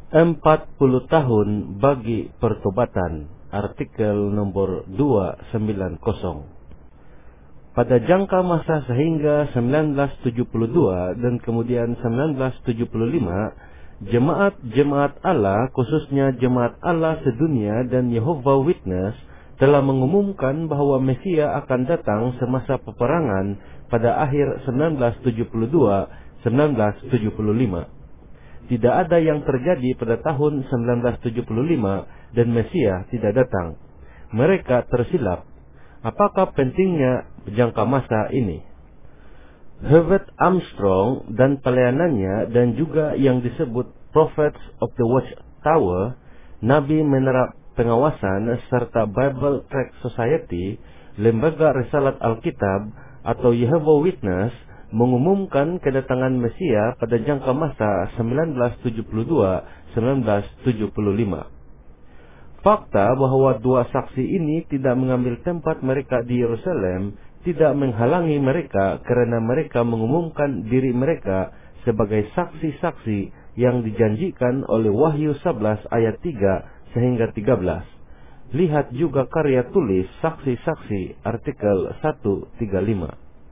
40 tahun bagi pertobatan, artikel nomor 290. Pada jangka masa sehingga 1972 dan kemudian 1975, jemaat-jemaat Allah, khususnya jemaat Allah sedunia dan Jehovah Witness, telah mengumumkan bahwa Mesia akan datang semasa peperangan pada akhir 1972-1975. Tidak ada yang terjadi pada tahun 1975 dan Mesia tidak datang. Mereka tersilap. Apakah pentingnya jangka masa ini? Herbert Armstrong dan pelayanannya dan juga yang disebut Prophets of the Watchtower, Nabi Menara Pengawasan serta Bible Tract Society, Lembaga Risalat Alkitab atau Jehovah Witness mengumumkan kedatangan Mesia pada jangka masa 1972-1975. Fakta bahwa dua saksi ini tidak mengambil tempat mereka di Yerusalem tidak menghalangi mereka karena mereka mengumumkan diri mereka sebagai saksi-saksi yang dijanjikan oleh Wahyu 11 ayat 3 sehingga 13. Lihat juga karya tulis saksi-saksi artikel 135.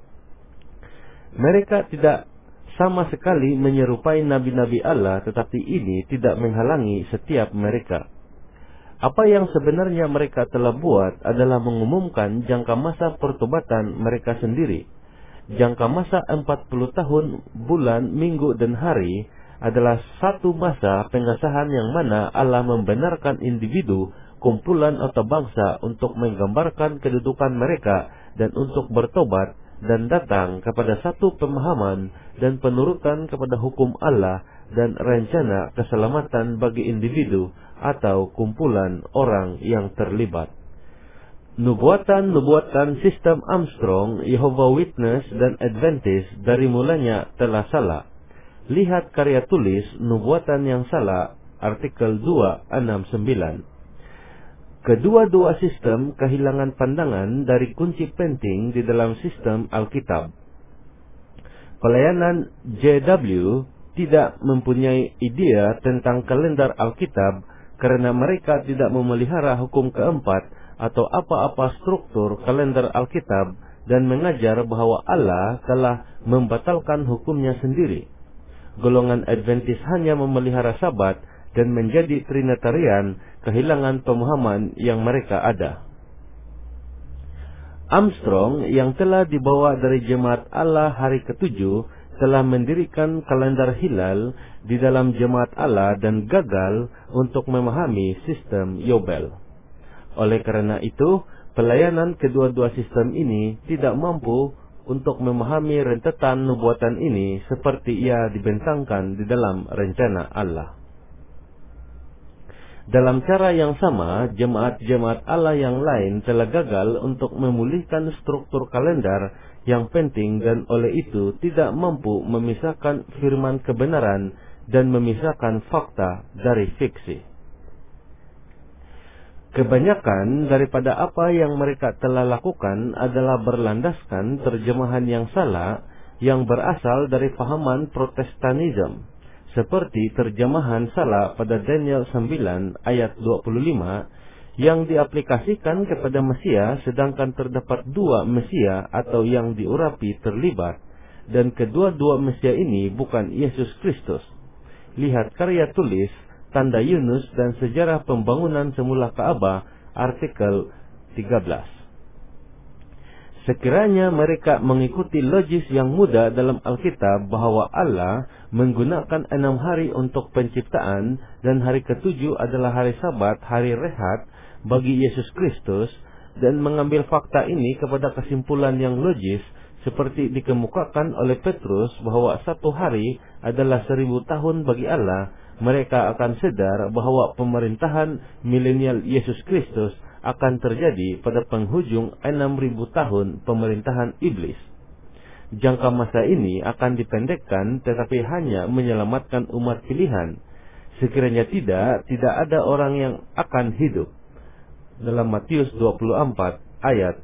Mereka tidak sama sekali menyerupai nabi-nabi Allah, tetapi ini tidak menghalangi setiap mereka. Apa yang sebenarnya mereka telah buat adalah mengumumkan jangka masa pertobatan mereka sendiri. Jangka masa 40 tahun, bulan, minggu, dan hari adalah satu masa pengesahan yang mana Allah membenarkan individu, kumpulan atau bangsa untuk menggambarkan kedudukan mereka dan untuk bertobat dan datang kepada satu pemahaman dan penurutan kepada hukum Allah dan rencana keselamatan bagi individu atau kumpulan orang yang terlibat. Nubuatan-nubuatan sistem Armstrong, Jehovah Witness, dan Adventist dari mulanya telah salah. Lihat karya tulis Nubuatan yang Salah, artikel 269. Kedua-dua sistem kehilangan pandangan dari kunci penting di dalam sistem Alkitab. Pelayanan JW tidak mempunyai idea tentang kalender Alkitab karena mereka tidak memelihara hukum keempat atau apa-apa struktur kalender Alkitab dan mengajar bahwa Allah telah membatalkan hukumnya sendiri. Golongan Adventist hanya memelihara Sabat dan menjadi Trinitarian, kehilangan pemahaman yang mereka ada. Armstrong yang telah dibawa dari jemaat Allah hari ketujuh telah mendirikan kalender hilal di dalam jemaat Allah dan gagal untuk memahami sistem Yobel. Oleh karena itu, pelayanan kedua-dua sistem ini tidak mampu untuk memahami rentetan nubuatan ini seperti ia dibentangkan di dalam rencana Allah. Dalam cara yang sama, jemaat-jemaat Allah yang lain telah gagal untuk memulihkan struktur kalender yang penting dan oleh itu tidak mampu memisahkan firman kebenaran dan memisahkan fakta dari fiksi. Kebanyakan daripada apa yang mereka telah lakukan adalah berlandaskan terjemahan yang salah yang berasal dari fahaman Protestanisme, seperti terjemahan salah pada Daniel 9 ayat 25 yang diaplikasikan kepada Mesia, sedangkan terdapat dua Mesia atau yang diurapi terlibat, dan kedua-dua Mesia ini bukan Yesus Kristus. Lihat karya tulis Tanda Yunus dan Sejarah Pembangunan Semula Ka'bah, artikel 13. Sekiranya mereka mengikuti logis yang mudah dalam Alkitab bahwa Allah menggunakan 6 hari untuk penciptaan dan hari ketujuh adalah hari Sabat, hari rehat bagi Yesus Kristus, dan mengambil fakta ini kepada kesimpulan yang logis seperti dikemukakan oleh Petrus bahwa satu hari adalah 1000 tahun bagi Allah, mereka akan sadar bahwa pemerintahan milenial Yesus Kristus akan terjadi pada penghujung 6000 tahun pemerintahan iblis. Jangka masa ini akan dipendekkan tetapi hanya menyelamatkan umat pilihan. Sekiranya tidak ada orang yang akan hidup. Dalam Matius 24 ayat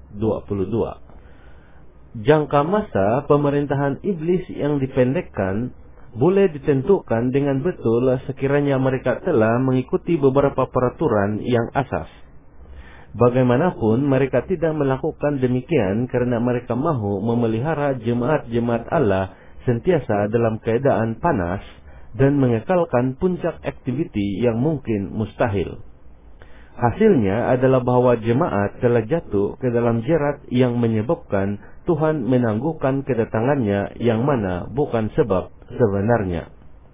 22. Jangka masa pemerintahan iblis yang dipendekkan boleh ditentukan dengan betul sekiranya mereka telah mengikuti beberapa peraturan yang asas. Bagaimanapun mereka tidak melakukan demikian karena mereka mahu memelihara jemaat-jemaat Allah sentiasa dalam keadaan panas dan mengekalkan puncak aktiviti yang mungkin mustahil. Hasilnya adalah bahwa jemaat telah jatuh ke dalam jerat yang menyebabkan Tuhan menangguhkan kedatangannya yang mana bukan sebab sebenarnya.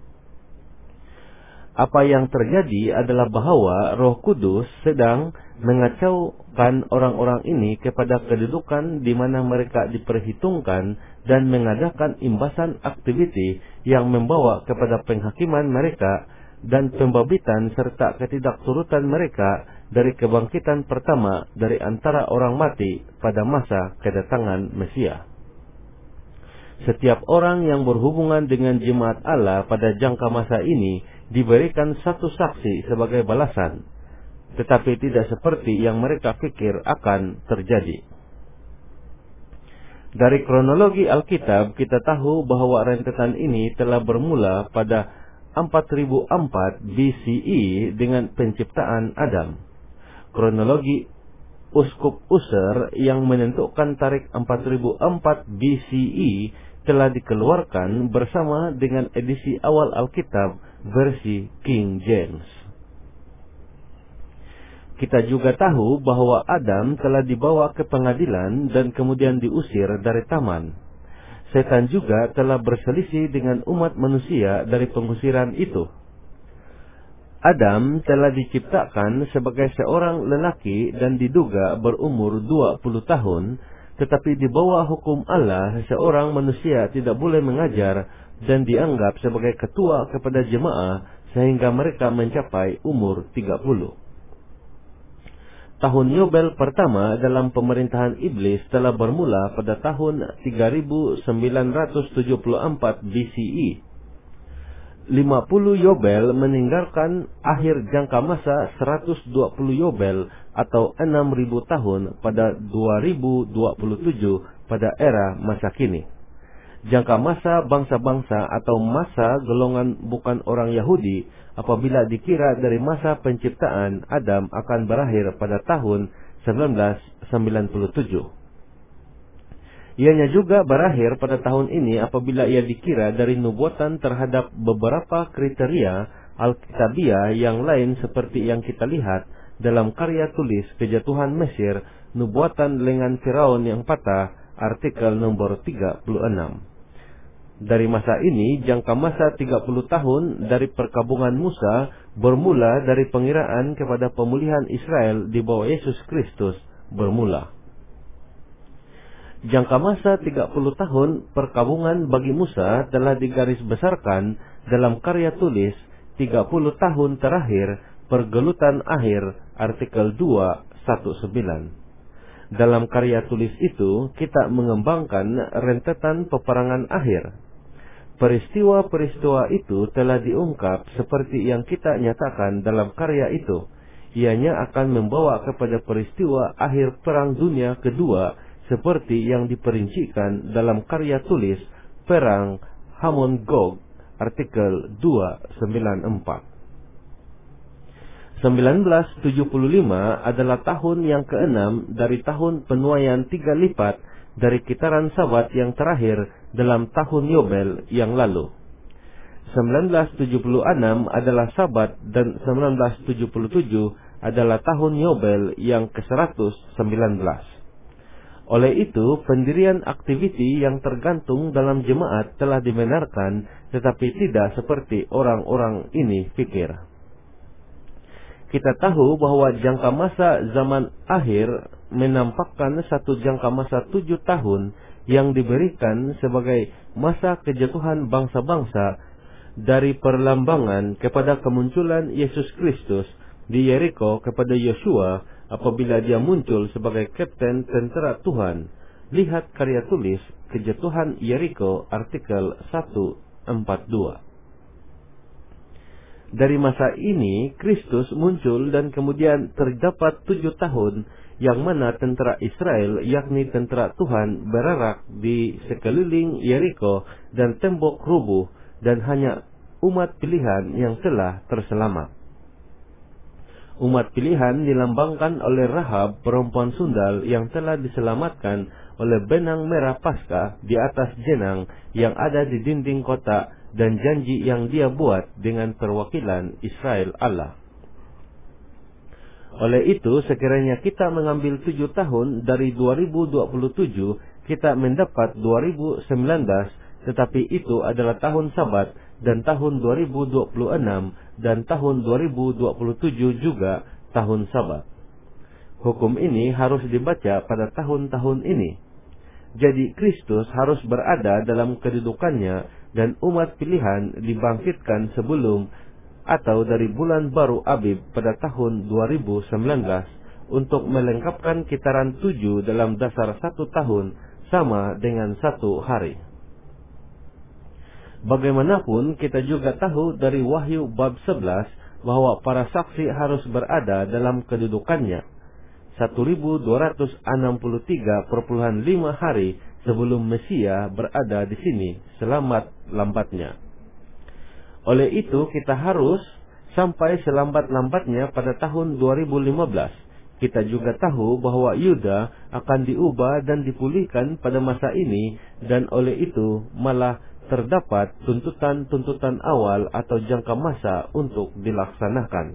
Apa yang terjadi adalah bahwa Roh Kudus sedang mengacaukan orang-orang ini kepada kedudukan di mana mereka diperhitungkan dan mengadakan imbasan aktiviti yang membawa kepada penghakiman mereka dan pembabitan serta ketidakturutan mereka dari kebangkitan pertama dari antara orang mati pada masa kedatangan Mesia. Setiap orang yang berhubungan dengan jemaat Allah pada jangka masa ini diberikan satu saksi sebagai balasan, tetapi tidak seperti yang mereka pikir akan terjadi. Dari kronologi Alkitab kita tahu bahwa rentetan ini telah bermula pada 4004 BCE dengan penciptaan Adam. Kronologi Uskup User yang menentukan tarikh 4004 BCE telah dikeluarkan bersama dengan edisi awal Alkitab versi King James. Kita juga tahu bahwa Adam telah dibawa ke pengadilan dan kemudian diusir dari taman. Setan juga telah berselisih dengan umat manusia dari pengusiran itu. Adam telah diciptakan sebagai seorang lelaki dan diduga berumur 20 tahun, tetapi di bawah hukum Allah, seorang manusia tidak boleh mengajar dan dianggap sebagai ketua kepada jemaah sehingga mereka mencapai umur 30. Tahun Yobel pertama dalam pemerintahan iblis telah bermula pada tahun 3974 BCE. 50 Yobel meninggalkan akhir jangka masa 120 Yobel atau 6.000 tahun pada 2027 pada era masa kini. Jangka masa bangsa-bangsa atau masa golongan bukan orang Yahudi apabila dikira dari masa penciptaan Adam akan berakhir pada tahun 1997. Ianya juga berakhir pada tahun ini apabila ia dikira dari nubuatan terhadap beberapa kriteria Alkitabiah yang lain seperti yang kita lihat dalam karya tulis Kejatuhan Mesir, Nubuatan Lengan Firaun yang Patah, artikel nomor 36. Dari masa ini, jangka masa 30 tahun dari perkabungan Musa bermula dari pengiraan kepada pemulihan Israel di bawah Yesus Kristus bermula. Jangka masa 30 tahun perkabungan bagi Musa telah digarisbesarkan dalam karya tulis 30 tahun terakhir pergelutan akhir artikel 2:19. Dalam karya tulis itu kita mengembangkan rentetan peperangan akhir. Peristiwa-peristiwa itu telah diungkap seperti yang kita nyatakan dalam karya itu. Ianya akan membawa kepada peristiwa akhir Perang Dunia Kedua seperti yang diperincikan dalam karya tulis Perang Hamon-Gog artikel 294. 1975 adalah tahun yang ke-6 dari tahun penuaian 3 lipat dari kitaran Sabat yang terakhir dalam tahun Yobel yang lalu. 1976 adalah Sabat dan 1977 adalah tahun Yobel yang ke-119. Oleh itu, pendirian aktiviti yang tergantung dalam jemaat telah dibenarkan, tetapi tidak seperti orang-orang ini pikir. Kita tahu bahwa jangka masa zaman akhir menampakkan satu jangka masa 7 tahun yang diberikan sebagai masa kejatuhan bangsa-bangsa dari perlambangan kepada kemunculan Yesus Kristus di Yeriko kepada Yosua apabila dia muncul sebagai kapten tentera Tuhan. Lihat karya tulis Kejatuhan Yeriko artikel 142. Dari masa ini Kristus muncul dan kemudian terdapat 7 tahun yang mana tentera Israel yakni tentera Tuhan berarak di sekeliling Yeriko dan tembok rubuh dan hanya umat pilihan yang telah terselamat. Umat pilihan dilambangkan oleh Rahab, perempuan sundal yang telah diselamatkan oleh benang merah Paskah di atas jenang yang ada di dinding kota dan janji yang dia buat dengan perwakilan Israel Allah. Oleh itu, sekiranya kita mengambil 7 tahun dari 2027, kita mendapat 2019, tetapi itu adalah tahun Sabat, dan tahun 2026 dan tahun 2027 juga tahun Sabat. Hukum ini harus dibaca pada tahun-tahun ini. Jadi Kristus harus berada dalam kedudukannya dan umat pilihan dibangkitkan sebelum atau dari bulan baru Abib pada tahun 2019 untuk melengkapkan kitaran 7 dalam dasar 1 tahun sama dengan 1 hari. Bagaimanapun kita juga tahu dari Wahyu bab 11 bahwa para saksi harus berada dalam kedudukannya 1263,5 hari sebelum Mesia berada di sini selambat-lambatnya. Oleh itu kita harus sampai selambat-lambatnya pada tahun 2015. Kita juga tahu bahwa Yuda akan diubah dan dipulihkan pada masa ini, dan oleh itu malah terdapat tuntutan-tuntutan awal atau jangka masa untuk dilaksanakan.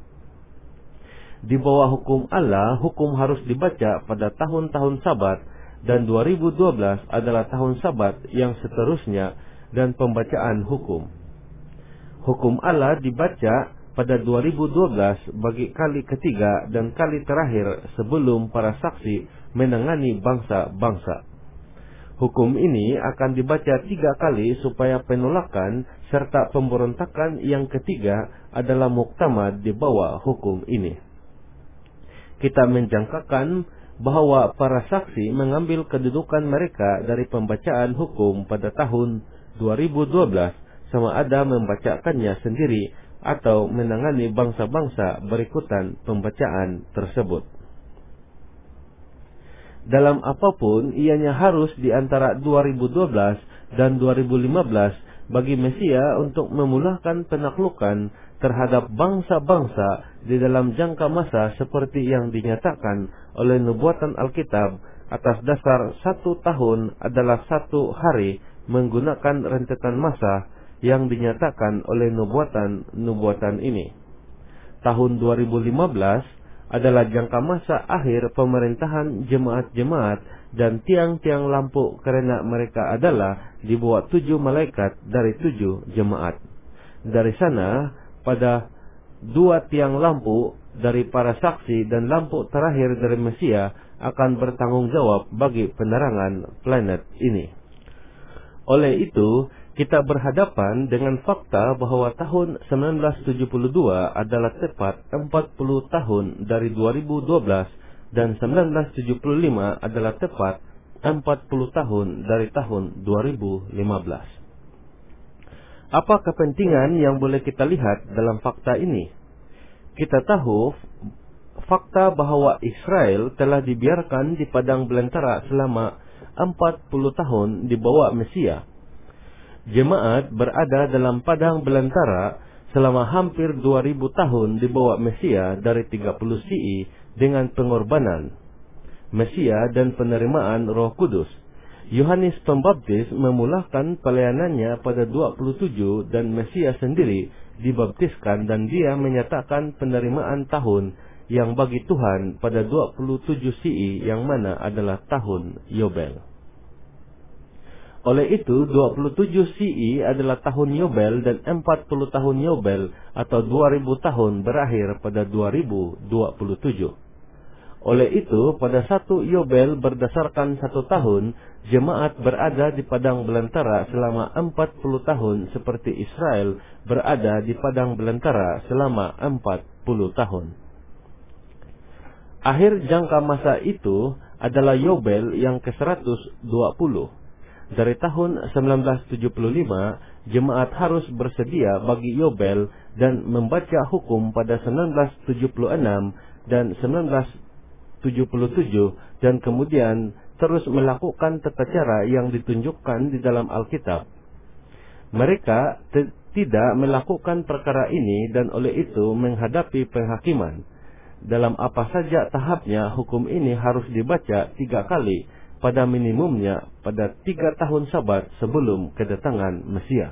Di bawah hukum Allah, hukum harus dibaca pada tahun-tahun Sabat, dan 2012 adalah tahun Sabat yang seterusnya dan pembacaan hukum. Hukum Allah dibaca pada 2012 bagi kali ketiga dan kali terakhir sebelum para saksi menangani bangsa-bangsa. Hukum ini akan dibaca 3 kali supaya penolakan serta pemberontakan yang ketiga adalah muktamad di bawah hukum ini. Kita menjangkakan bahwa para saksi mengambil kedudukan mereka dari pembacaan hukum pada tahun 2012 sama ada membacakannya sendiri atau menangani bangsa-bangsa berikutan pembacaan tersebut. Dalam apapun, ianya harus di antara 2012 dan 2015 bagi Mesia untuk memulahkan penaklukan terhadap bangsa-bangsa di dalam jangka masa seperti yang dinyatakan oleh nubuatan Alkitab atas dasar 1 tahun adalah 1 hari menggunakan rentetan masa yang dinyatakan oleh nubuatan ini. Tahun 2015 adalah jangka masa akhir pemerintahan jemaat-jemaat dan tiang-tiang lampu karena mereka adalah di bawah 7 malaikat dari 7 jemaat. Dari sana, pada 2 tiang lampu dari para saksi dan lampu terakhir dari Mesia akan bertanggung jawab bagi penerangan planet ini. Oleh itu, kita berhadapan dengan fakta bahwa tahun 1972 adalah tepat 40 tahun dari 2012 dan 1975 adalah tepat 40 tahun dari tahun 2015. Apa kepentingan yang boleh kita lihat dalam fakta ini? Kita tahu fakta bahwa Israel telah dibiarkan di padang belantara selama 40 tahun di bawah Mesia. Jemaat berada dalam padang belantara selama hampir 2000 tahun di bawah Mesia dari 30 CE dengan pengorbanan Mesia dan penerimaan Roh Kudus. Yohanes Pembaptis memulahkan pelayanannya pada 27 dan Mesia sendiri dibaptiskan dan dia menyatakan penerimaan tahun yang bagi Tuhan pada 27 CE yang mana adalah tahun Yobel. Oleh itu, 27 CE adalah tahun Yobel dan 40 tahun Yobel atau 2000 tahun berakhir pada 2027. Oleh itu, pada 1 Yobel berdasarkan 1 tahun, jemaat berada di padang belantara selama 40 tahun seperti Israel berada di padang belantara selama 40 tahun. Akhir jangka masa itu adalah Yobel yang ke-120. Dari tahun 1975, jemaat harus bersedia bagi Yobel dan membaca hukum pada 1976 dan 1977 dan kemudian terus melakukan tata cara yang ditunjukkan di dalam Alkitab. Mereka tidak melakukan perkara ini dan oleh itu menghadapi penghakiman. Dalam apa saja tahapnya, hukum ini harus dibaca 3 kali pada minimumnya pada 3 tahun Sabat sebelum kedatangan Mesia.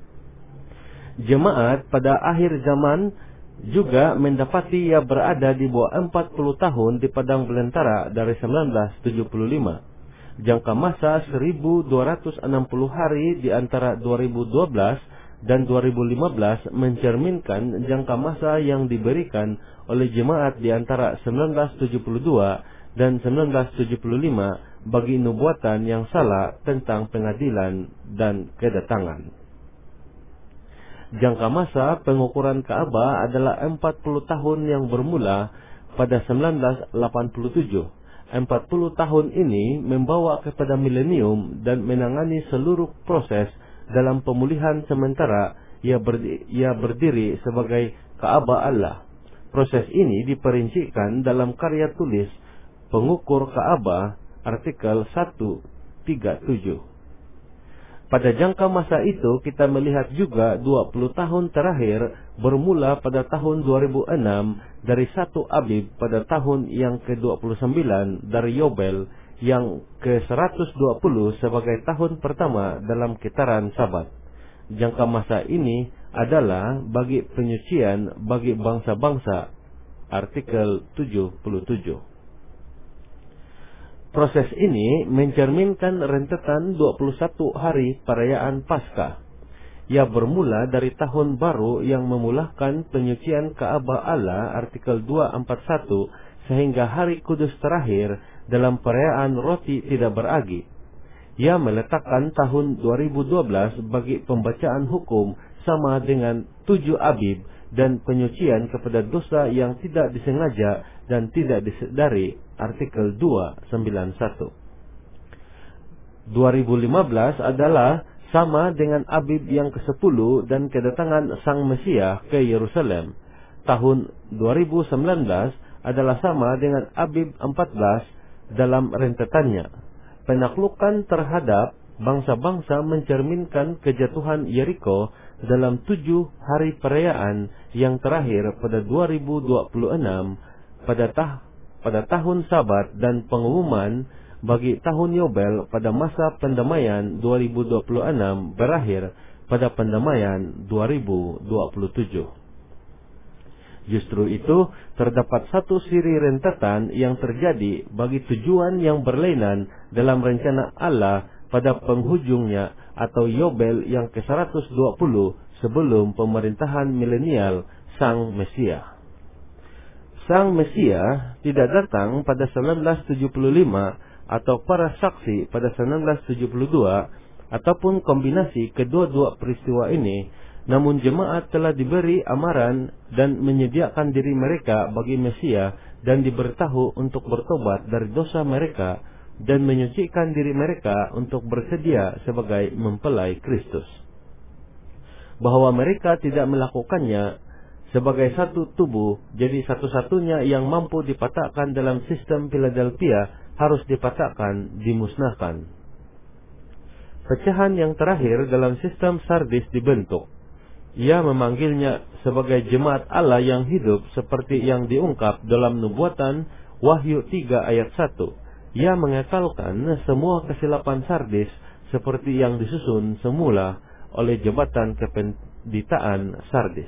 Jemaat pada akhir zaman juga mendapati ia berada di bawah 40 tahun di padang belantara dari 1975. Jangka masa 1260 hari di antara 2012 dan 2015 mencerminkan jangka masa yang diberikan oleh jemaat di antara 1972 dan 1975 bagi nubuatan yang salah tentang pengadilan dan kedatangan. Jangka masa pengukuran Ka'bah adalah 40 tahun yang bermula pada 1987. 40 tahun ini membawa kepada milenium dan menangani seluruh proses dalam pemulihan sementara ia berdiri sebagai Ka'bah Allah. Proses ini diperincikan dalam karya tulis Pengukur Ka'bah artikel 137. Pada jangka masa itu kita melihat juga 20 tahun terakhir bermula pada tahun 2006 dari 1 Abib pada tahun yang ke-29 dari Yobel yang ke-120 sebagai tahun pertama dalam kitaran Sabat. Jangka masa ini adalah bagi penyucian bagi bangsa-bangsa artikel 77. Proses ini mencerminkan rentetan 21 hari perayaan Paskah. Ia bermula dari tahun baru yang memulahkan penyucian Ka'bah Allah artikel 241 sehingga hari kudus terakhir dalam perayaan roti tidak beragi. Ia meletakkan tahun 2012 bagi pembacaan hukum sama dengan 7 Abib dan penyucian kepada dosa yang tidak disengaja dan tidak disedari artikel 291. 2015 adalah sama dengan Abib yang ke-10 dan kedatangan Sang Mesia ke Yerusalem. Tahun 2019 adalah sama dengan Abib 14 dalam rentetannya. Penaklukan terhadap bangsa-bangsa mencerminkan kejatuhan Yeriko dalam 7 hari perayaan yang terakhir pada 2026 pada tahun Sabat dan pengumuman bagi tahun Yobel pada masa pendamaian 2026 berakhir pada pendamaian 2027. Justru itu terdapat satu siri rentetan yang terjadi bagi tujuan yang berlainan dalam rencana Allah pada penghujungnya atau Yobel yang ke-120 sebelum pemerintahan milenial Sang Mesia. Sang Mesia tidak datang pada 1975 atau para saksi pada 1972 ataupun kombinasi kedua-dua peristiwa ini, namun jemaat telah diberi amaran dan menyediakan diri mereka bagi Mesia dan diberitahu untuk bertobat dari dosa mereka dan menyucikan diri mereka untuk bersedia sebagai mempelai Kristus. Bahwa mereka tidak melakukannya sebagai satu tubuh, jadi satu-satunya yang mampu dipatahkan dalam sistem Philadelphia harus dipatahkan, dimusnahkan. Pecahan yang terakhir dalam sistem Sardis dibentuk. Ia memanggilnya sebagai jemaat Allah yang hidup seperti yang diungkap dalam nubuatan Wahyu 3 ayat 1. Ia mengekalkan semua kesilapan Sardis seperti yang disusun semula oleh jabatan kependitaan Sardis.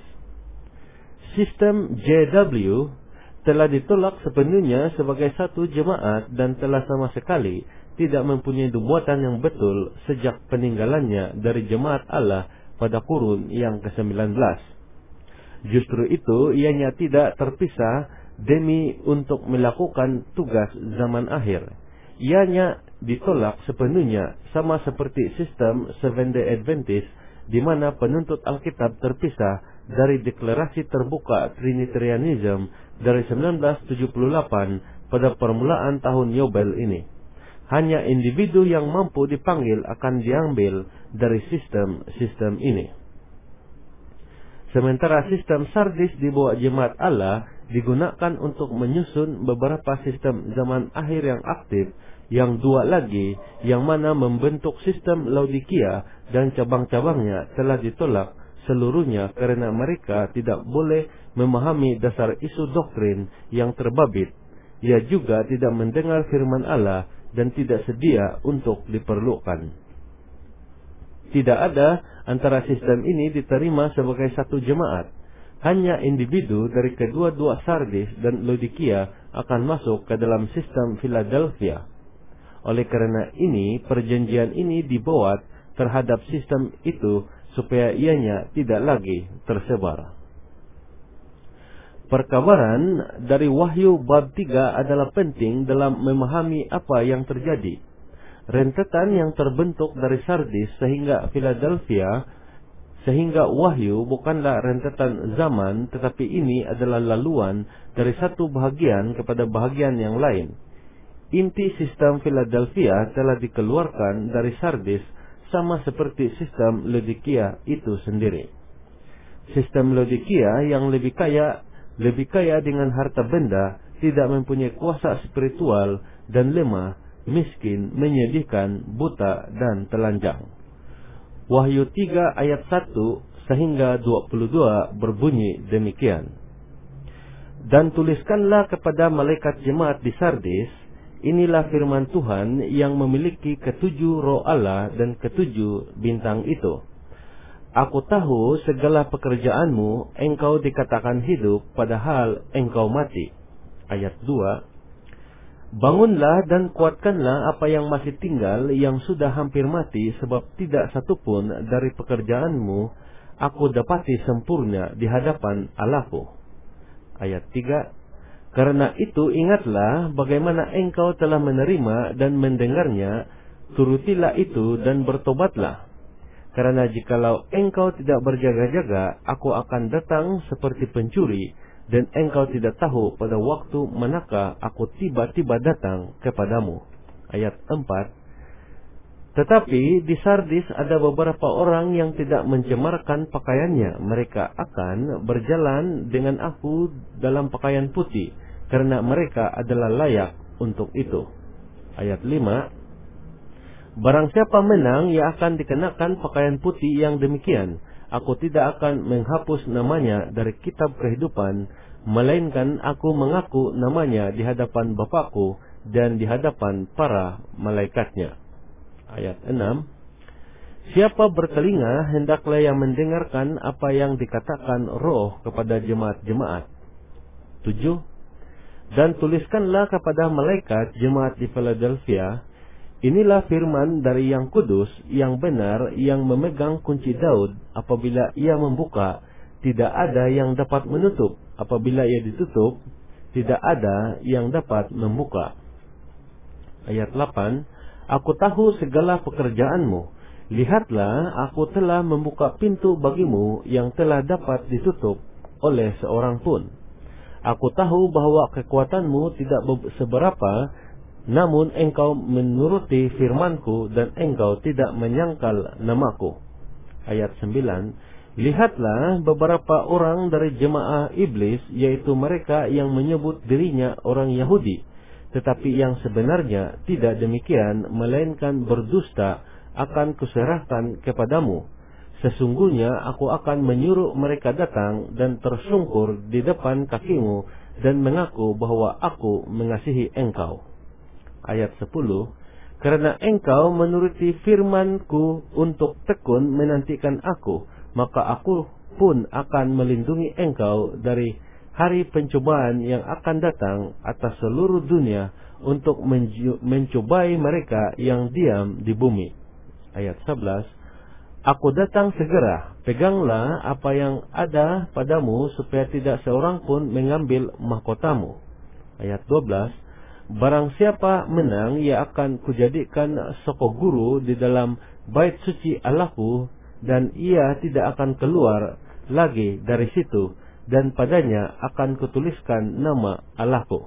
Sistem JW telah ditolak sepenuhnya sebagai satu jemaat dan telah sama sekali tidak mempunyai nubuatan yang betul sejak peninggalannya dari jemaat Allah pada kurun yang ke-19. Justru itu ianya tidak terpisah demi untuk melakukan tugas zaman akhir. Ianya ditolak sepenuhnya sama seperti sistem Seventh-day Adventist di mana penuntut Alkitab terpisah dari deklarasi terbuka Trinitarianism dari 1978 pada permulaan tahun Yobel ini. Hanya individu yang mampu dipanggil akan diambil dari sistem ini. Sementara sistem Sardis di bawah jemaat Allah digunakan untuk menyusun beberapa sistem zaman akhir yang aktif yang dua lagi, yang mana membentuk sistem Laodikia dan cabang-cabangnya, telah ditolak seluruhnya karena mereka tidak boleh memahami dasar isu doktrin yang terbabit. Ia juga tidak mendengar firman Allah dan tidak sedia untuk diperlukan. Tidak ada antara sistem ini diterima sebagai satu jemaat. Hanya individu dari kedua-dua Sardis dan Laodikia akan masuk ke dalam sistem Philadelphia. Oleh karena ini, perjanjian ini dibuat terhadap sistem itu supaya ianya tidak lagi tersebar. Perkabaran dari Wahyu bab 3 adalah penting dalam memahami apa yang terjadi. Rentetan yang terbentuk dari Sardis sehingga Philadelphia sehingga Wahyu bukanlah rentetan zaman, tetapi ini adalah laluan dari satu bahagian kepada bahagian yang lain. Inti sistem Philadelphia telah dikeluarkan dari Sardis sama seperti sistem Laodikia itu sendiri. Sistem Laodikia yang lebih kaya dengan harta benda, tidak mempunyai kuasa spiritual dan lemah, miskin, menyedihkan, buta, dan telanjang. Wahyu 3 ayat 1 sehingga 22 berbunyi demikian. Dan tuliskanlah kepada malaikat jemaat di Sardis, inilah firman Tuhan yang memiliki ketujuh roh Allah dan ketujuh bintang itu. Aku tahu segala pekerjaanmu, engkau dikatakan hidup, padahal engkau mati. Ayat 2. Bangunlah dan kuatkanlah apa yang masih tinggal, yang sudah hampir mati, sebab tidak satupun dari pekerjaanmu aku dapati sempurna di hadapan Allahku. Ayat 3. Karena itu ingatlah bagaimana engkau telah menerima dan mendengarnya, turutilah itu dan bertobatlah. Karena jikalau engkau tidak berjaga-jaga, aku akan datang seperti pencuri, dan engkau tidak tahu pada waktu manakah aku tiba-tiba datang kepadamu. Ayat 4. Tetapi di Sardis ada beberapa orang yang tidak mencemarkan pakaiannya. Mereka akan berjalan dengan aku dalam pakaian putih, karena mereka adalah layak untuk itu. Ayat 5. Barang siapa menang, ia akan dikenakan pakaian putih yang demikian. Aku tidak akan menghapus namanya dari kitab kehidupan, melainkan aku mengaku namanya di hadapan Bapakku dan di hadapan para malaikatnya. Ayat 6. Siapa bertelinga, hendaklah yang mendengarkan apa yang dikatakan Roh kepada jemaat-jemaat. 7. Dan tuliskanlah kepada malaikat jemaat di Philadelphia, inilah firman dari yang kudus, yang benar, yang memegang kunci Daud. Apabila ia membuka, tidak ada yang dapat menutup. Apabila ia ditutup, tidak ada yang dapat membuka. Ayat 8. Aku tahu segala pekerjaanmu. Lihatlah, aku telah membuka pintu bagimu yang telah dapat ditutup oleh seorang pun. Aku tahu bahwa kekuatanmu tidak seberapa, namun engkau menuruti firmanku dan engkau tidak menyangkal namaku. Ayat 9. Lihatlah beberapa orang dari jemaah iblis, yaitu mereka yang menyebut dirinya orang Yahudi, tetapi yang sebenarnya tidak demikian, melainkan berdusta, akan kuserahkan kepadamu. Sesungguhnya aku akan menyuruh mereka datang dan tersungkur di depan kakimu dan mengaku bahwa aku mengasihi engkau. Ayat 10. Karena engkau menuruti firmanku untuk tekun menantikan aku, maka aku pun akan melindungi engkau dari hari pencobaan yang akan datang atas seluruh dunia untuk mencobai mereka yang diam di bumi. Ayat 11. Aku datang segera, peganglah apa yang ada padamu supaya tidak seorang pun mengambil mahkotamu. Ayat 12. Barang siapa menang, ia akan kujadikan soko guru di dalam bait suci Allahku, dan ia tidak akan keluar lagi dari situ, dan padanya akan kutuliskan nama Allahku,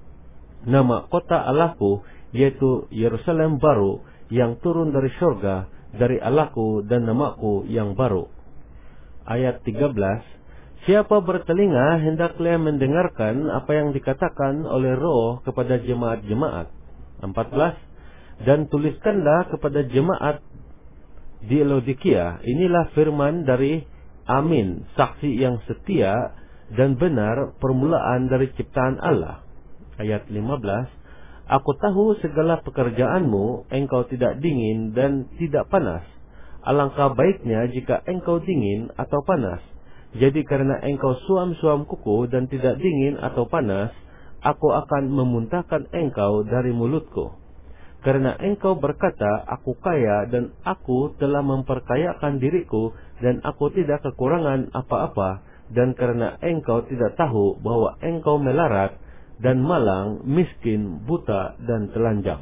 nama kota Allahku, yaitu Yerusalem baru yang turun dari surga dari Allahku, dan namaku yang baru. Ayat 13. Siapa bertelinga, hendaklah mendengarkan apa yang dikatakan oleh Roh kepada jemaat-jemaat. 14. Dan tuliskanlah kepada jemaat di Laodikia, inilah firman dari Amin, saksi yang setia dan benar, permulaan dari ciptaan Allah. Ayat 15, Aku tahu segala pekerjaanmu, engkau tidak dingin dan tidak panas. Alangkah baiknya jika engkau dingin atau panas. Jadi karena engkau suam-suam kuku dan tidak dingin atau panas, aku akan memuntahkan engkau dari mulutku. Karena engkau berkata, aku kaya dan aku telah memperkayakan diriku dan aku tidak kekurangan apa-apa. Dan karena engkau tidak tahu bahwa engkau melarat dan malang, miskin, buta dan telanjang.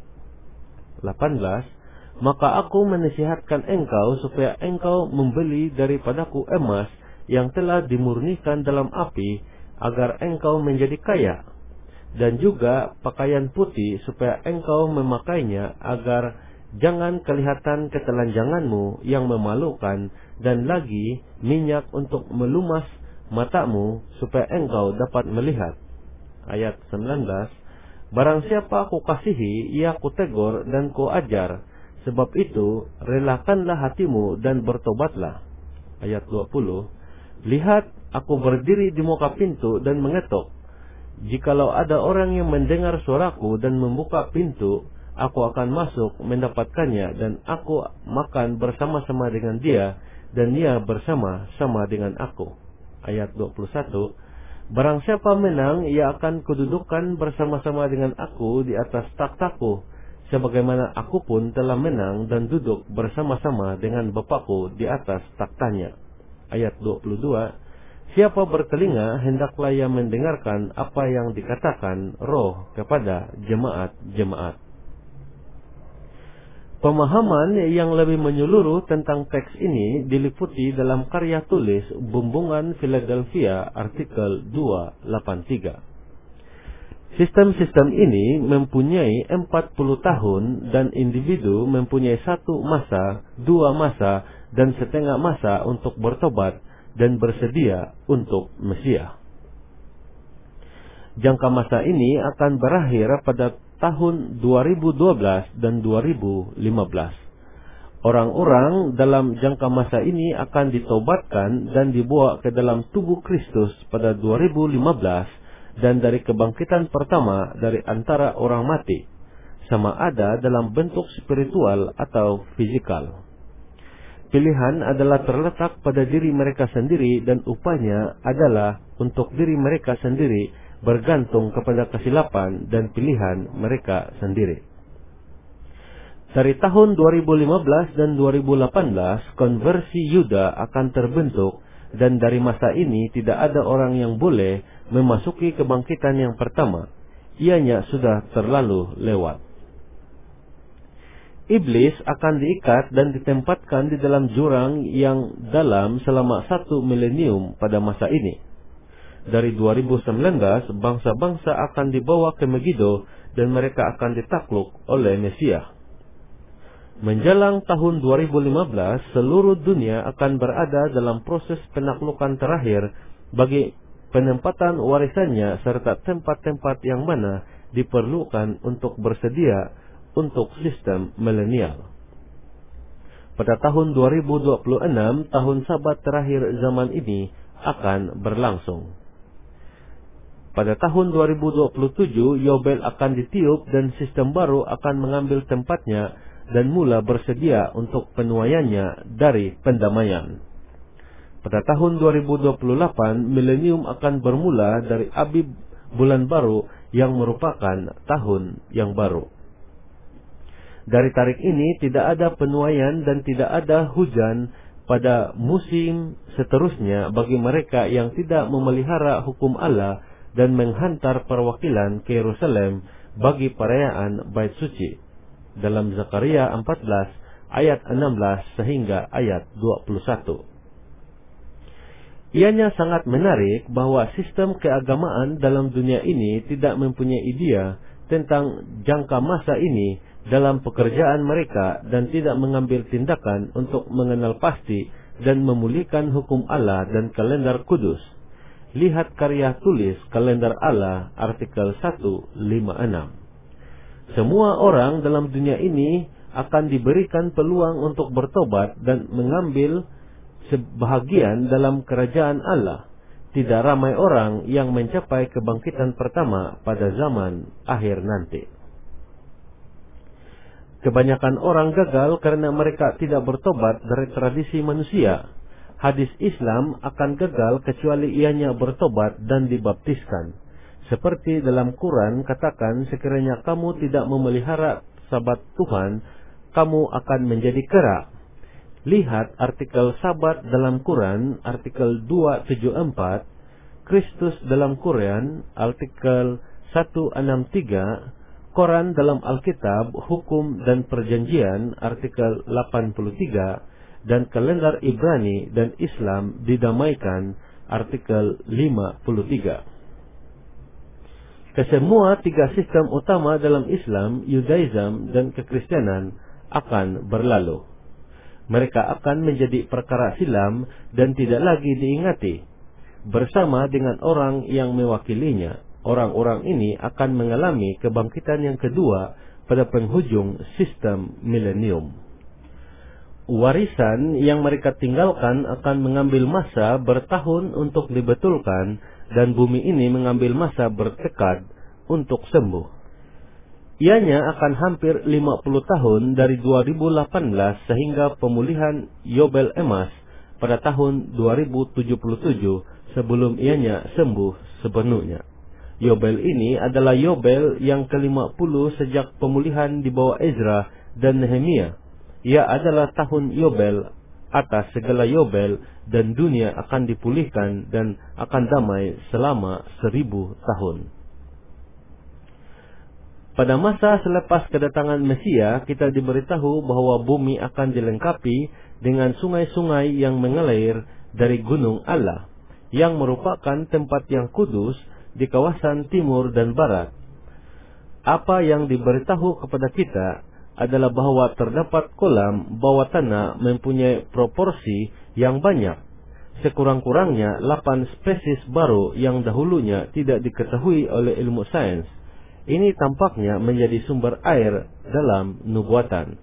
18. Maka aku menasihatkan engkau supaya engkau membeli daripadaku emas yang telah dimurnikan dalam api, agar engkau menjadi kaya, dan juga pakaian putih supaya engkau memakainya, agar jangan kelihatan ketelanjanganmu yang memalukan, dan lagi minyak untuk melumas matamu supaya engkau dapat melihat. Ayat 19, Barang siapa aku kasihi, ia kutegur dan kuajar. Sebab itu, relakanlah hatimu dan bertobatlah. Ayat 20, Lihat, aku berdiri di muka pintu dan mengetuk. Jikalau ada orang yang mendengar suaraku dan membuka pintu, aku akan masuk mendapatkannya, dan aku makan bersama-sama dengan dia, dan dia bersama-sama dengan aku. Ayat 21, Barang siapa menang, ia akan kedudukan bersama-sama dengan aku di atas takhtaku, sebagaimana aku pun telah menang dan duduk bersama-sama dengan Bapakku di atas takhtanya. Ayat 22, Siapa bertelinga, hendaklah ia mendengarkan apa yang dikatakan Roh kepada jemaat-jemaat. Pemahaman yang lebih menyeluruh tentang teks ini diliputi dalam karya tulis Bumbungan Philadelphia artikel 283. Sistem-sistem ini mempunyai 40 tahun dan individu mempunyai 1 masa, 2 masa, dan setengah masa untuk bertobat dan bersedia untuk Mesia. Jangka masa ini akan berakhir pada tahun 2012 dan 2015. Orang-orang dalam jangka masa ini akan ditobatkan dan dibawa ke dalam tubuh Kristus pada 2015 dan dari kebangkitan pertama dari antara orang mati, sama ada dalam bentuk spiritual atau fisikal. Pilihan adalah terletak pada diri mereka sendiri dan upahnya adalah untuk diri mereka sendiri, bergantung kepada kesilapan dan pilihan mereka sendiri. Dari tahun 2015 dan 2018, konversi Yuda akan terbentuk, dan dari masa ini tidak ada orang yang boleh memasuki kebangkitan yang pertama. Ianya sudah terlalu lewat. Iblis akan diikat dan ditempatkan di dalam jurang yang dalam selama 1 milenium pada masa ini. Dari 2019, bangsa-bangsa akan dibawa ke Megiddo dan mereka akan ditakluk oleh Mesia. Menjelang tahun 2015, seluruh dunia akan berada dalam proses penaklukan terakhir bagi penempatan warisannya serta tempat-tempat yang mana diperlukan untuk bersedia untuk sistem milenial. Pada tahun 2026, tahun Sabat terakhir zaman ini akan berlangsung. Pada tahun 2027, Yobel akan ditiup dan sistem baru akan mengambil tempatnya dan mula bersedia untuk penuaiannya dari pendamaian. Pada tahun 2028, milenium akan bermula dari Abib bulan baru yang merupakan tahun yang baru. Dari tarik ini tidak ada penuaian dan tidak ada hujan pada musim seterusnya bagi mereka yang tidak memelihara hukum Allah dan menghantar perwakilan ke Yerusalem bagi perayaan Bait Suci. Dalam Zakaria 14 ayat 16 sehingga ayat 21. Ianya sangat menarik bahwa sistem keagamaan dalam dunia ini tidak mempunyai idea tentang jangka masa ini dalam pekerjaan mereka dan tidak mengambil tindakan untuk mengenal pasti dan memulihkan hukum Allah dan kalender kudus. Lihat karya tulis Kalender Allah artikel 156. Semua orang dalam dunia ini akan diberikan peluang untuk bertobat dan mengambil sebahagian dalam kerajaan Allah. Tidak ramai orang yang mencapai kebangkitan pertama pada zaman akhir nanti. Kebanyakan orang gagal karena mereka tidak bertobat dari tradisi manusia. Hadis Islam akan gagal kecuali ianya bertobat dan dibaptiskan. Seperti dalam Quran katakan, sekiranya kamu tidak memelihara Sabat Tuhan, kamu akan menjadi kera. Lihat artikel Sabat dalam Quran, artikel 274, Kristus dalam Quran, artikel 163, Quran dalam Alkitab, Hukum dan Perjanjian, artikel 83, dan kalender Ibrani dan Islam didamaikan, artikel 53. Kesemua tiga sistem utama dalam Islam, Yudaism, dan Kekristenan akan berlalu. Mereka akan menjadi perkara silam dan tidak lagi diingati. Bersama dengan orang yang mewakilinya, orang-orang ini akan mengalami kebangkitan yang kedua pada penghujung sistem milenium. Warisan yang mereka tinggalkan akan mengambil masa bertahun untuk dibetulkan, dan bumi ini mengambil masa bertekad untuk sembuh. Ianya akan hampir 50 tahun dari 2018 sehingga pemulihan Yobel Emas pada tahun 2077 sebelum ianya sembuh sepenuhnya. Yobel ini adalah Yobel yang ke-50 sejak pemulihan di bawah Ezra dan Nehemia. Ia adalah tahun Yobel atas segala Yobel, dan dunia akan dipulihkan dan akan damai selama 1000 tahun. Pada masa selepas kedatangan Mesia, kita diberitahu bahwa bumi akan dilengkapi dengan sungai-sungai yang mengalir dari gunung Allah, yang merupakan tempat yang kudus di kawasan timur dan barat. Apa yang diberitahu kepada kita adalah bahwa terdapat kolam bawah tanah mempunyai proporsi yang banyak, sekurang-kurangnya 8 spesies baru yang dahulunya tidak diketahui oleh ilmu sains. Ini tampaknya menjadi sumber air dalam nubuatan.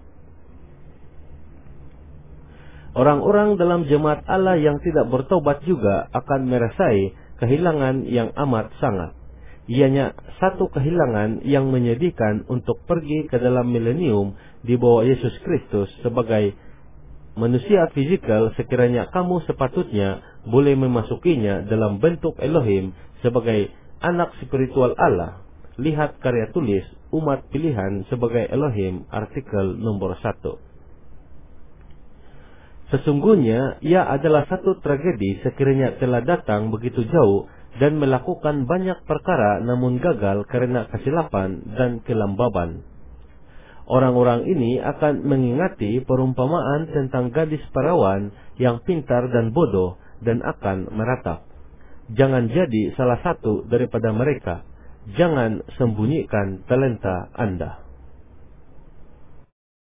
Orang-orang dalam jemaat Allah yang tidak bertobat juga akan merasai kehilangan yang amat sangat. Ianya satu kehilangan yang menyedihkan untuk pergi ke dalam milenium di bawah Yesus Kristus sebagai manusia fisikal, sekiranya kamu sepatutnya boleh memasukinya dalam bentuk Elohim sebagai anak spiritual Allah. Lihat karya tulis Umat Pilihan sebagai Elohim, artikel nomor 1. Sesungguhnya ia adalah satu tragedi sekiranya telah datang begitu jauh dan melakukan banyak perkara namun gagal karena kesilapan dan kelambaban. Orang-orang ini akan mengingati perumpamaan tentang gadis perawan yang pintar dan bodoh dan akan meratap. Jangan jadi salah satu daripada mereka. Jangan sembunyikan talenta Anda.